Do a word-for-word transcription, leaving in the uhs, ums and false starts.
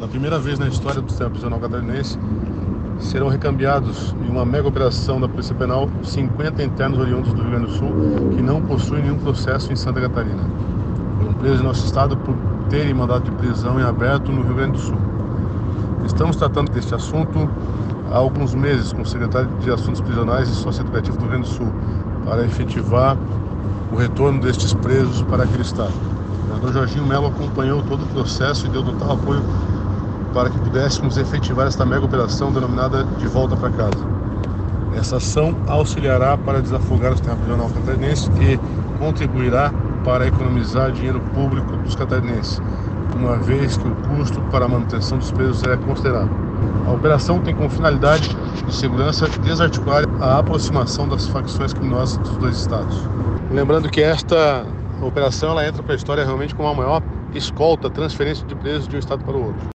Pela primeira vez na história do sistema prisional catarinense, serão recambiados em uma mega operação da Polícia Penal cinquenta internos oriundos do Rio Grande do Sul que não possuem nenhum processo em Santa Catarina. Foram presos em nosso estado por terem mandado de prisão em aberto no Rio Grande do Sul. Estamos tratando deste assunto há alguns meses com o secretário de Assuntos Prisionais e Socioeducativo do Rio Grande do Sul para efetivar o retorno destes presos para aquele estado. O governador Jorginho Melo acompanhou todo o processo e deu total apoio para que pudéssemos efetivar esta mega operação denominada De Volta para Casa. Essa ação auxiliará para desafogar o sistema prisional catarinense e contribuirá para economizar dinheiro público dos catarinenses, uma vez que o custo para a manutenção dos presos é considerável. A operação tem como finalidade de segurança desarticular a aproximação das facções criminosas dos dois estados. Lembrando que esta operação ela entra para a história realmente como a maior escolta, transferência de presos de um estado para o outro.